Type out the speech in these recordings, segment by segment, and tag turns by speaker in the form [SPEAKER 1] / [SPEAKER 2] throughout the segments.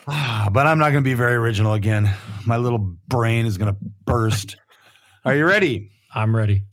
[SPEAKER 1] But I'm not going to be very original again. My little brain is going to burst. Are you ready?
[SPEAKER 2] I'm ready.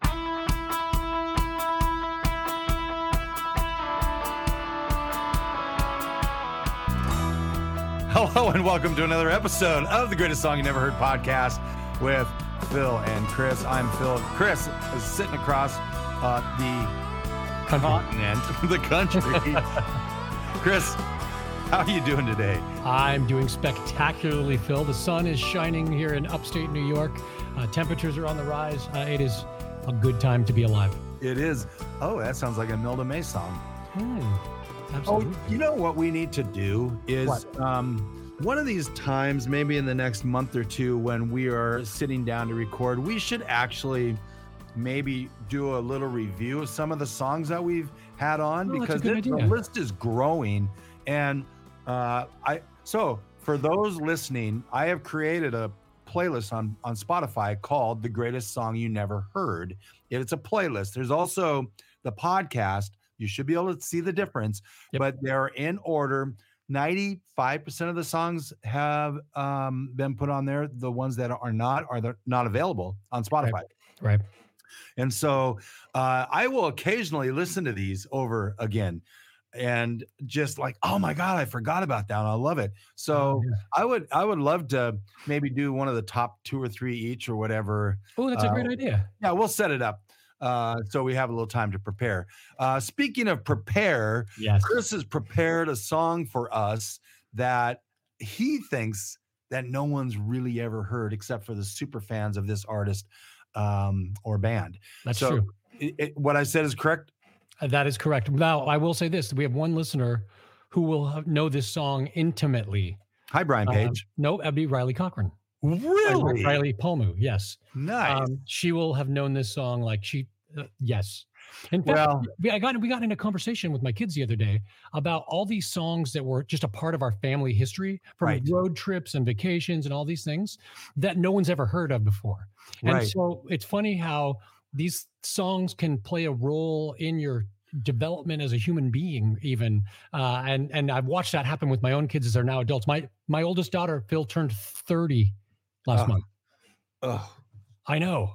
[SPEAKER 1] Hello and welcome to another episode of the Greatest Song You Never Heard podcast with Phil and Chris. I'm Phil. Chris is sitting across the continent, the country. Chris, how are you doing today?
[SPEAKER 2] I'm doing spectacularly, Phil. The sun is shining here in upstate New York. Temperatures are on the rise. It is a good time to be alive.
[SPEAKER 1] It is. Oh, that sounds like a Milda May song.
[SPEAKER 2] Absolutely.
[SPEAKER 1] Oh, you know what we need to do is one of these times, maybe in the next month or two, when we are sitting down to record, we should actually maybe do a little review of some of the songs that we've had on, because the list is growing. And so for those listening, I have created a playlist on Spotify called The Greatest Song You Never Heard. It's a playlist. There's also the podcast. You should be able to see the difference, but they're in order. 95% of the songs have been put on there. The ones that are not available on Spotify.
[SPEAKER 2] Right.
[SPEAKER 1] And so I will occasionally listen to these over again and just like, oh my God, I forgot about that. I love it. So I would love to maybe do one of the top 2 or 3 each or whatever.
[SPEAKER 2] Oh, that's a great idea.
[SPEAKER 1] Yeah, we'll set it up. So we have a little time to prepare. Speaking of prepare, Chris has prepared a song for us that he thinks that no one's really ever heard except for the super fans of this artist or band.
[SPEAKER 2] That's true.
[SPEAKER 1] What I said is correct?
[SPEAKER 2] That is correct. Now, I will say this. We have one listener who will know this song intimately.
[SPEAKER 1] Hi, Brian Page.
[SPEAKER 2] No, that'd be Riley Cochran.
[SPEAKER 1] Really?
[SPEAKER 2] Riley Palmu, yes.
[SPEAKER 1] Nice.
[SPEAKER 2] She will have known this song yes. In fact, we got in a conversation with my kids the other day about all these songs that were just a part of our family history, from road trips and vacations and all these things that no one's ever heard of before. And so it's funny how these songs can play a role in your development as a human being, even. And I've watched that happen with my own kids as they're now adults. My oldest daughter, Phil, turned 30 last month. I know.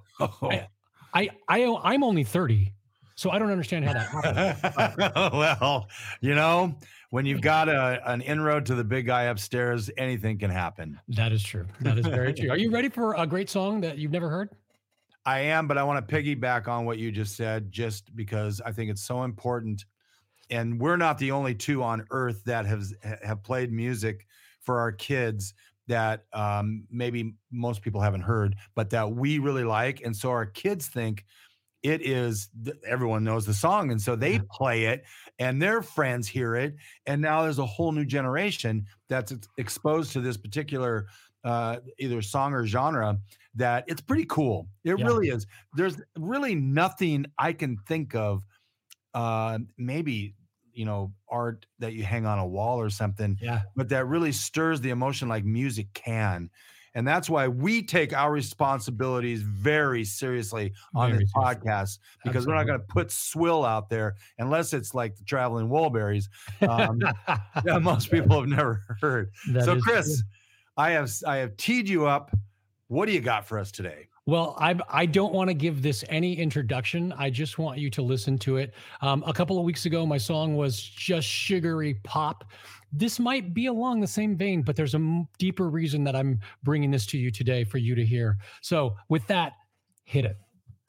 [SPEAKER 2] I'm only 30, so I don't understand how that happened.
[SPEAKER 1] Well, when you've got an inroad to the big guy upstairs, anything can happen.
[SPEAKER 2] That is true. That is very true. Are you ready for a great song that you've never heard?
[SPEAKER 1] I am, but I want to piggyback on what you just said, just because I think it's so important. And we're not the only two on earth that have played music for our kids that maybe most people haven't heard, but that we really like. And so our kids think it is, everyone knows the song. And so they play it and their friends hear it. And now there's a whole new generation that's exposed to this particular either song or genre that it's pretty cool. It really is. There's really nothing I can think of, maybe art that you hang on a wall or something, but that really stirs the emotion like music can. And that's why we take our responsibilities very seriously on this podcast, because we're not going to put swill out there unless it's like the Traveling Wilburys that most people have never heard. So Chris, I have teed you up. What do you got for us today?
[SPEAKER 2] Well, I don't want to give this any introduction. I just want you to listen to it. A couple of weeks ago, my song was just sugary pop. This might be along the same vein, but there's a deeper reason that I'm bringing this to you today for you to hear. So with that, hit it.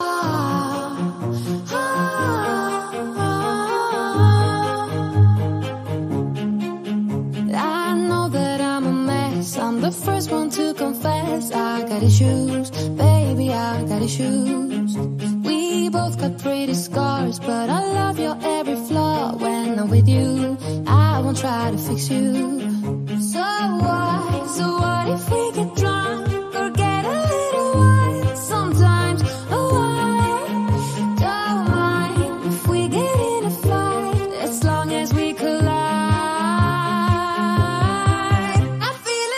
[SPEAKER 3] I know that I'm a mess. I'm the first one to confess. I got issues, baby, I got issues. We both got pretty scars, but I love your every flaw. When I'm with you, I won't try to fix you. So what if we get drunk or get a little wine? Sometimes a wine, don't mind if we get in a fight, as long as we collide. I feel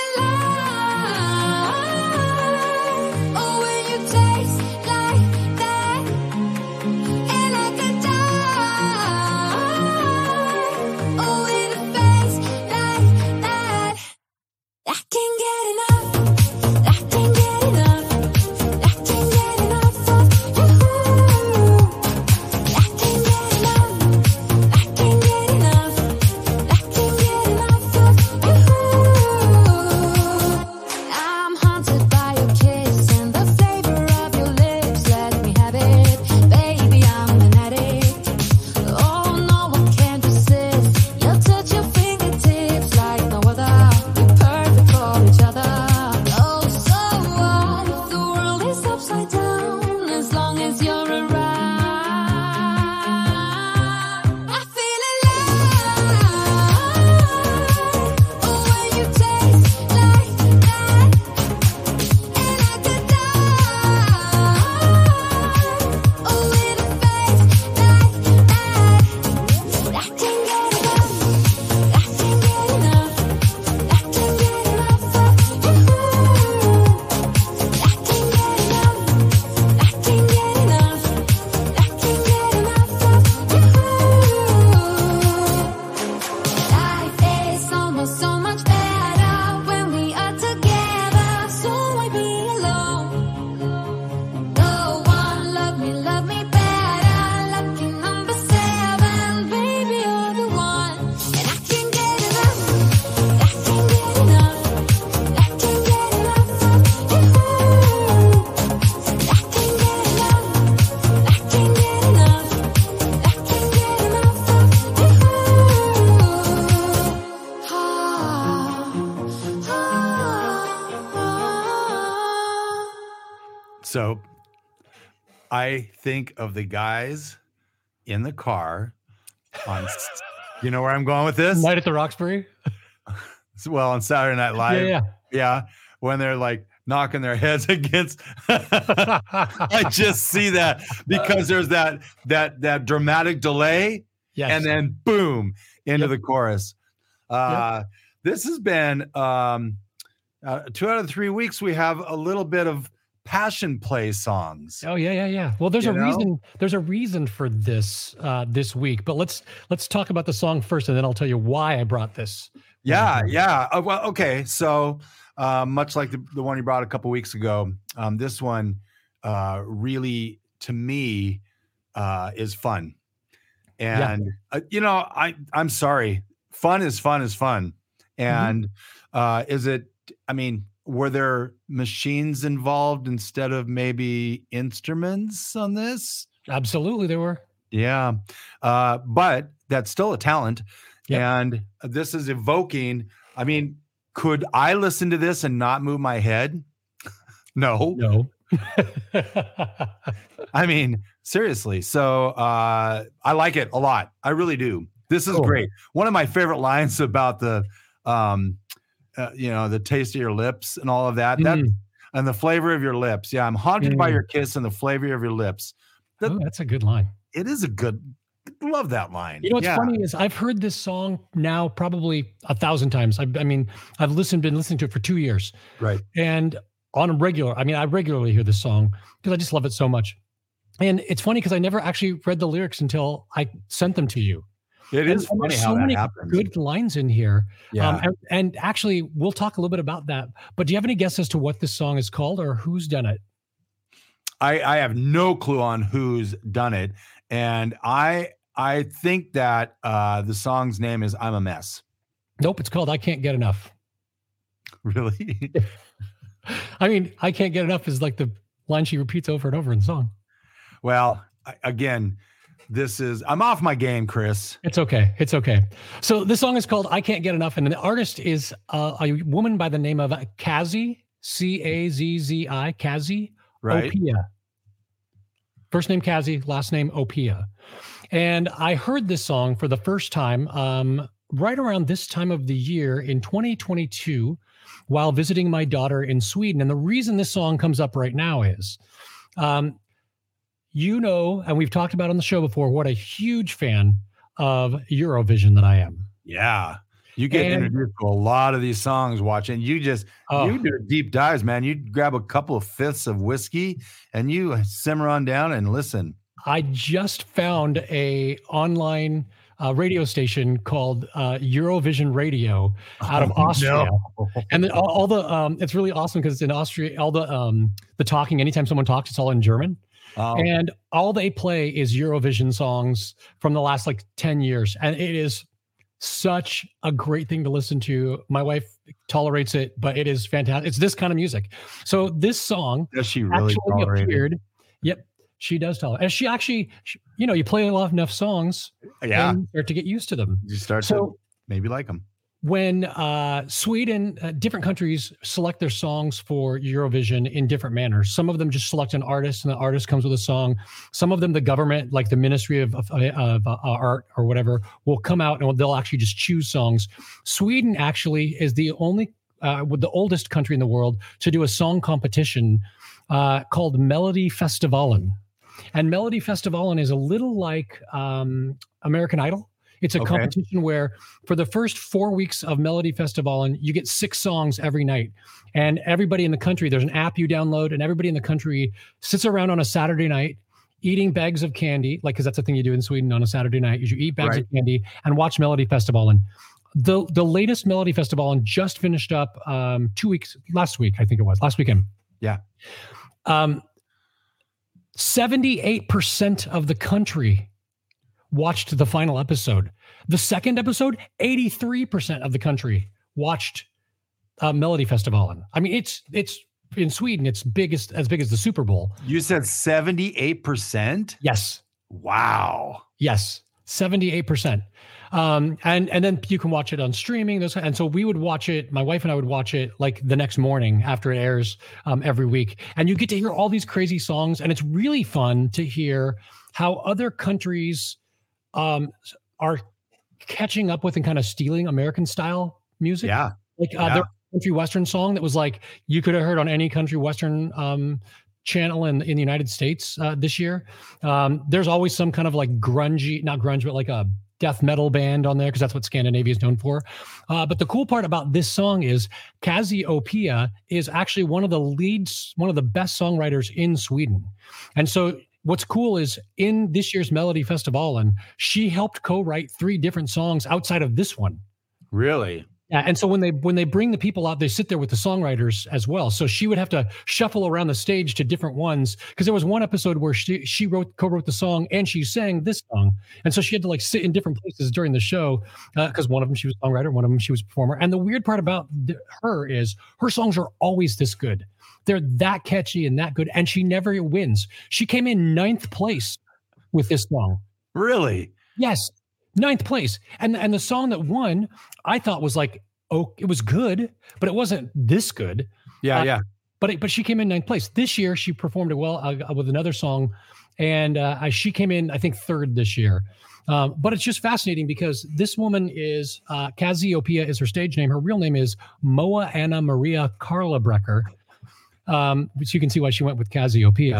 [SPEAKER 3] alive. Oh, when you taste like that, and I could die. Oh, in a face like feels so much better when we are together. So why be alone? No one love me better. Lucky number 7, baby, you're the one. And I can't get enough. I can't get enough. I can't get enough of you. I can't get enough. I can't get enough. I can't get enough of you.
[SPEAKER 1] So I think of the guys in the car on, you know where I'm going with this?
[SPEAKER 2] Night at the Roxbury?
[SPEAKER 1] Well, on Saturday Night Live.
[SPEAKER 2] Yeah.
[SPEAKER 1] When they're like knocking their heads against, I just see that because there's that dramatic delay.
[SPEAKER 2] Yes.
[SPEAKER 1] And then boom into
[SPEAKER 2] Yep.
[SPEAKER 1] the chorus. This has been 2 out of 3 weeks. We have a little bit of passion play songs.
[SPEAKER 2] Oh yeah. Well, there's
[SPEAKER 1] You
[SPEAKER 2] a
[SPEAKER 1] know?
[SPEAKER 2] reason. There's a reason for this this week. But let's talk about the song first, and then I'll tell you why I brought this.
[SPEAKER 1] Yeah. Well, okay. So much like the one you brought a couple weeks ago, this one really, to me, is fun. And I'm sorry, fun is fun. And is it? I mean, were there machines involved instead of maybe instruments on this?
[SPEAKER 2] Absolutely, there were.
[SPEAKER 1] Yeah. But that's still a talent.
[SPEAKER 2] Yep.
[SPEAKER 1] And this is evoking, I mean, could I listen to this and not move my head? No. I mean, seriously. So I like it a lot. I really do. This is great. One of my favorite lines about the the taste of your lips and all of that. And the flavor of your lips. Yeah, I'm haunted by your kiss and the flavor of your lips.
[SPEAKER 2] That's a good line.
[SPEAKER 1] It is a good. Love that line.
[SPEAKER 2] You know what's funny is I've heard this song now probably 1,000 times. I've been listening to it for 2 years.
[SPEAKER 1] Right.
[SPEAKER 2] And on a regular, I regularly hear this song because I just love it so much. And it's funny because I never actually read the lyrics until I sent them to you.
[SPEAKER 1] It is funny how that happens.
[SPEAKER 2] Good lines in here.
[SPEAKER 1] Yeah.
[SPEAKER 2] And actually, we'll talk a little bit about that. But do you have any guess as to what this song is called or who's done it?
[SPEAKER 1] I have no clue on who's done it. And I think that the song's name is I'm a Mess.
[SPEAKER 2] Nope, it's called I Can't Get Enough.
[SPEAKER 1] Really?
[SPEAKER 2] I mean, I Can't Get Enough is like the line she repeats over and over in the song.
[SPEAKER 1] Well, again, I'm off my game, Chris.
[SPEAKER 2] It's okay. So this song is called I Can't Get Enough. And the artist is a woman by the name of Kazzy, Cazzi, Kazzy,
[SPEAKER 1] Right.
[SPEAKER 2] Opia. First name Kazzy, last name Opia. And I heard this song for the first time right around this time of the year in 2022 while visiting my daughter in Sweden. And the reason this song comes up right now is, and we've talked about on the show before, what a huge fan of Eurovision that I am.
[SPEAKER 1] Yeah. You get introduced to a lot of these songs watching. You do deep dives, man. You grab a couple of fifths of whiskey and you simmer on down and listen.
[SPEAKER 2] I just found a online radio station called Eurovision Radio out of Austria.
[SPEAKER 1] No.
[SPEAKER 2] And then all the it's really awesome because in Austria, all the talking, anytime someone talks, it's all in German.
[SPEAKER 1] Oh.
[SPEAKER 2] And all they play is Eurovision songs from the last 10 years. And it is such a great thing to listen to. My wife tolerates it, but it is fantastic. It's this kind of music. So this song
[SPEAKER 1] does she really
[SPEAKER 2] appeared. Yep, she does tolerate. And she actually, you play enough songs, and you start to get used to them.
[SPEAKER 1] You start to maybe like them.
[SPEAKER 2] When Sweden, different countries select their songs for Eurovision in different manners. Some of them just select an artist and the artist comes with a song. Some of them, the government, like the Ministry of Art or whatever, will come out and they'll actually just choose songs. Sweden actually is the only, the oldest country in the world to do a song competition called Melody Festivalen. And Melody Festivalen is a little like American Idol. It's a competition where for the first 4 weeks of Melody Festivalen, you get 6 songs every night. And everybody in the country, there's an app you download, and everybody in the country sits around on a Saturday night eating bags of candy, because that's the thing you do in Sweden on a Saturday night, is you eat bags of candy and watch Melody Festivalen. the latest Melody Festival and just finished up last weekend.
[SPEAKER 1] Yeah.
[SPEAKER 2] 78% of the country watched the final episode. The second episode, 83% of the country watched Melody Festival. I mean, it's in Sweden, it's as big as the Super Bowl.
[SPEAKER 1] You said 78%?
[SPEAKER 2] Yes.
[SPEAKER 1] Wow.
[SPEAKER 2] Yes, 78%. And then you can watch it on streaming. And so we would watch it. My wife and I would watch it like the next morning after it airs every week. And you get to hear all these crazy songs. And it's really fun to hear how other countries are catching up with and kind of stealing American style music.
[SPEAKER 1] Yeah.
[SPEAKER 2] Like there was a country Western song that was like, you could have heard on any country Western channel in the United States this year. There's always some kind of like grungy, not grunge, but like a death metal band on there, because that's what Scandinavia is known for. But the cool part about this song is Cassiopeia is actually one of the best songwriters in Sweden. And so what's cool is in this year's Melody Festival, and she helped co-write 3 different songs outside of this one.
[SPEAKER 1] Really?
[SPEAKER 2] Yeah, and so when they bring the people out, they sit there with the songwriters as well. So she would have to shuffle around the stage to different ones, because there was one episode where she co-wrote the song and she sang this song, and so she had to like sit in different places during the show because one of them she was a songwriter, one of them she was a performer. And the weird part about her is her songs are always this good. They're that catchy and that good, and she never wins. She came in 9th place with this song.
[SPEAKER 1] Really?
[SPEAKER 2] Yes. 9th place. And the song that won, I thought was like, oh, it was good, but it wasn't this good.
[SPEAKER 1] Yeah.
[SPEAKER 2] But she came in 9th place. This year, she performed it well with another song. And she came in, I think, 3rd this year. But it's just fascinating because this woman is, Cassiopeia is her stage name. Her real name is Moa Anna Maria Karlebrecher. Which you can see why she went with Cassiopeia.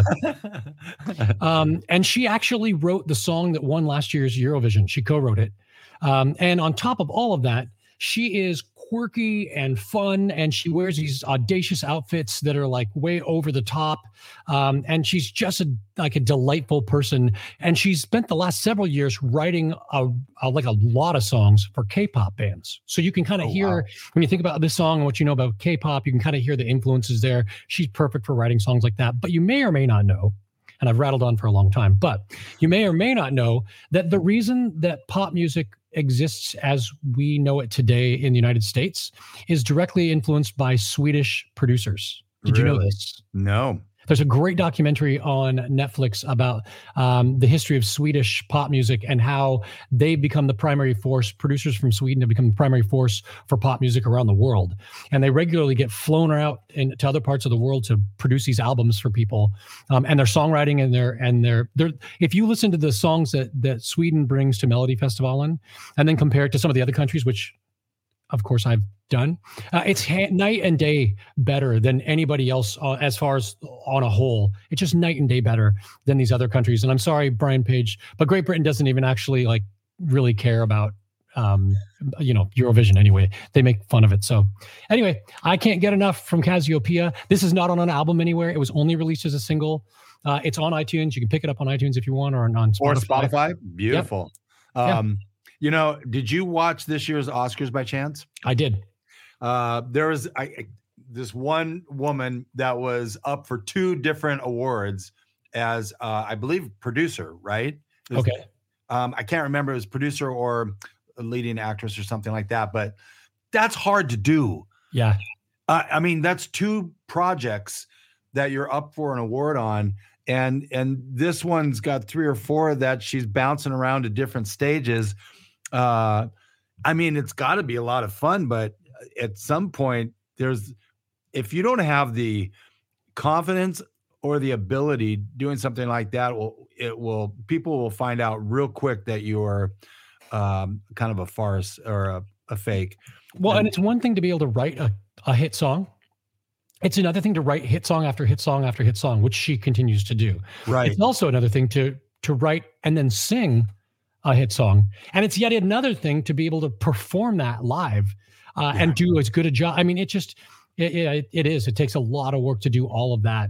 [SPEAKER 2] And she actually wrote the song that won last year's Eurovision. She co-wrote it. And on top of all of that, she is quirky and fun, and she wears these audacious outfits that are like way over the top. And she's just a delightful person. And she's spent the last several years writing a lot of songs for K-pop bands. So you can kind of hear, when you think about this song and what you know about K-pop, you can kind of hear the influences there. She's perfect for writing songs like that. But you may or may not know, and I've rattled on for a long time, but you may or may not know that the reason that pop music exists as we know it today in the United States is directly influenced by Swedish producers. Did you know this?
[SPEAKER 1] No.
[SPEAKER 2] There's a great documentary on Netflix about the history of Swedish pop music and how they become the primary force. Producers from Sweden have become the primary force for pop music around the world. And they regularly get flown out to other parts of the world to produce these albums for people. And their songwriting and their if you listen to the songs that Sweden brings to Melody Festival and then compare it to some of the other countries, which of course I've done, it's night and day better than anybody else as far as on a whole. It's just night and day better than these other countries. And I'm sorry, Brian Page, but Great Britain doesn't even actually like really care about Eurovision anyway. They make fun of it. So anyway, I can't get enough from Cassiopeia. This is not on an album anywhere. It was only released as a single. It's on iTunes. You can pick it up on iTunes if you want, or on Spotify.
[SPEAKER 1] Or Spotify. Beautiful.
[SPEAKER 2] Yep.
[SPEAKER 1] Did you watch this year's Oscars by chance?
[SPEAKER 2] I did.
[SPEAKER 1] There was this one woman that was up for 2 different awards as, I believe, producer, right?
[SPEAKER 2] Okay.
[SPEAKER 1] I can't remember if it was producer or a leading actress or something like that, but that's hard to do.
[SPEAKER 2] Yeah.
[SPEAKER 1] I mean, that's 2 projects that you're up for an award on. And this one's got 3 or 4 that she's bouncing around to different stages. I mean, it's got to be a lot of fun, but at some point, if you don't have the confidence or the ability doing something like that, people will find out real quick that you are kind of a farce or a fake.
[SPEAKER 2] Well, and it's one thing to be able to write a hit song. It's another thing to write hit song after hit song after hit song, which she continues to do.
[SPEAKER 1] Right.
[SPEAKER 2] It's also another thing to write and then sing a hit song. And it's yet another thing to be able to perform that live and do as good a job. I mean, it is. It takes a lot of work to do all of that.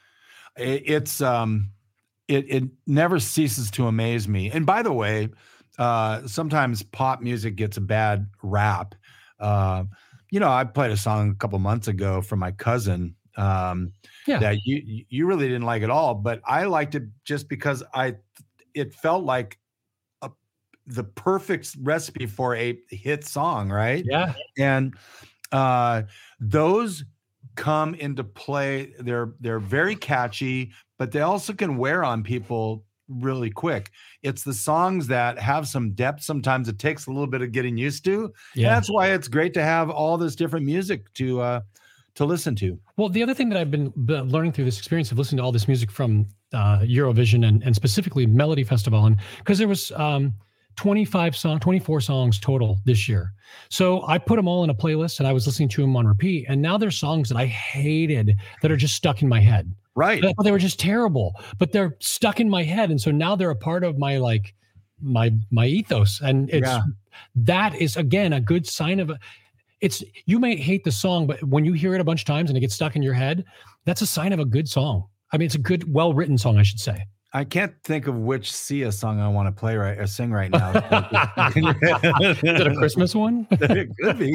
[SPEAKER 1] It never ceases to amaze me. And by the way, sometimes pop music gets a bad rap. I played a song a couple months ago from my cousin that you really didn't like at all, but I liked it just because it felt like the perfect recipe for a hit song, right?
[SPEAKER 2] Yeah.
[SPEAKER 1] And those come into play. They're very catchy, but they also can wear on people really quick. It's the songs that have some depth. Sometimes it takes a little bit of getting used to. Yeah. And that's why it's great to have all this different music to listen to.
[SPEAKER 2] Well, the other thing that I've been learning through this experience of listening to all this music from Eurovision and specifically Melody Festival, and because there was 24 songs total this year. So I put them all in a playlist and I was listening to them on repeat. And now there's songs that I hated that are just stuck in my head.
[SPEAKER 1] Right.
[SPEAKER 2] They were just terrible, but they're stuck in my head. And so now they're a part of my, my ethos. And that is, again, a good sign of you may hate the song, but when you hear it a bunch of times and it gets stuck in your head, that's a sign of a good song. I mean, it's a good, well-written song, I should say.
[SPEAKER 1] I can't think of which Sia song I want to sing right now.
[SPEAKER 2] Is it a Christmas one?
[SPEAKER 1] It could be.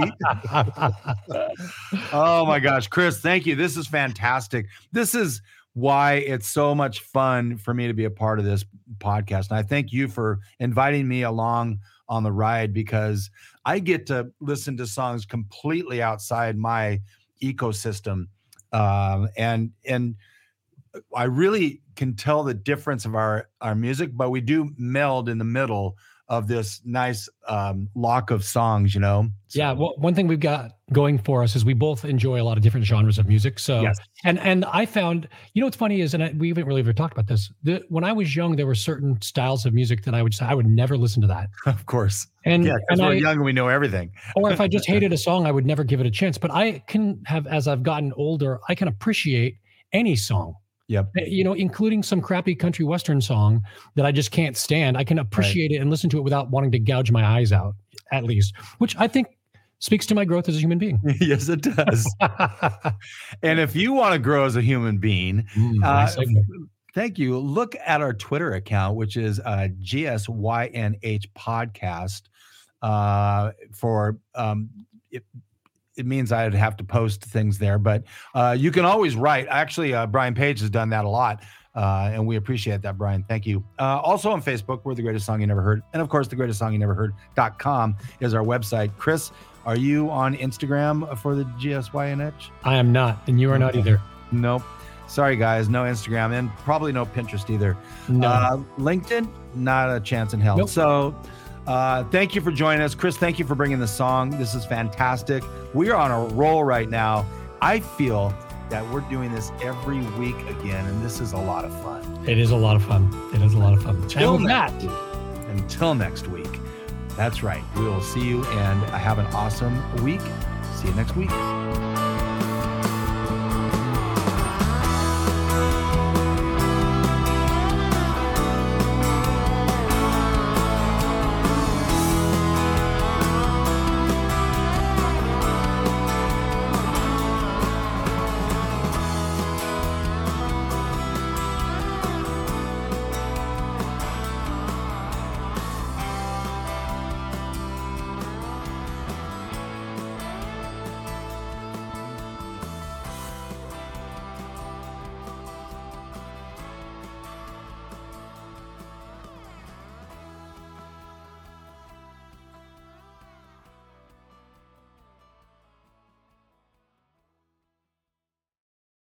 [SPEAKER 1] Oh my gosh, Chris, thank you. This is fantastic. This is why it's so much fun for me to be a part of this podcast. And I thank you for inviting me along on the ride, because I get to listen to songs completely outside my ecosystem. And I really can tell the difference of our music, but we do meld in the middle of this nice lock of songs, So.
[SPEAKER 2] Yeah. Well, one thing we've got going for us is we both enjoy a lot of different genres of music. So,
[SPEAKER 1] yes.
[SPEAKER 2] And I found, what's funny is, and we haven't really ever talked about this, when I was young, there were certain styles of music that I would say I would never listen to that.
[SPEAKER 1] Of course.
[SPEAKER 2] And
[SPEAKER 1] because we're young and we know everything.
[SPEAKER 2] Or if I just hated a song, I would never give it a chance. But I can have, as I've gotten older, I can appreciate any song.
[SPEAKER 1] Yep.
[SPEAKER 2] Including some crappy country western song that I just can't stand. I can appreciate it and listen to it without wanting to gouge my eyes out, at least, which I think speaks to my growth as a human being.
[SPEAKER 1] Yes, it does. And if you want to grow as a human being, thank you. Look at our Twitter account, which is GSYNH podcast for it means I'd have to post things there, but you can always write. Actually, Brian Page has done that a lot, and we appreciate that, Brian. Thank you. Also on Facebook, we're The Greatest Song You Never Heard. And of course, thegreatestsongyouneverheard.com is our website. Chris, are you on Instagram for the GSYNH?
[SPEAKER 2] I am not, and you are not either.
[SPEAKER 1] Nope. Sorry, guys. No Instagram, and probably no Pinterest either.
[SPEAKER 2] No.
[SPEAKER 1] LinkedIn, not a chance in hell.
[SPEAKER 2] Nope.
[SPEAKER 1] So thank you for joining us. Chris, thank you for bringing the song. This is fantastic. We are on a roll right now. I feel that we're doing this every week again, and this is a lot of fun.
[SPEAKER 2] It is a lot of fun.
[SPEAKER 1] Until next week. That's right. We will see you, and have an awesome week. See you next week.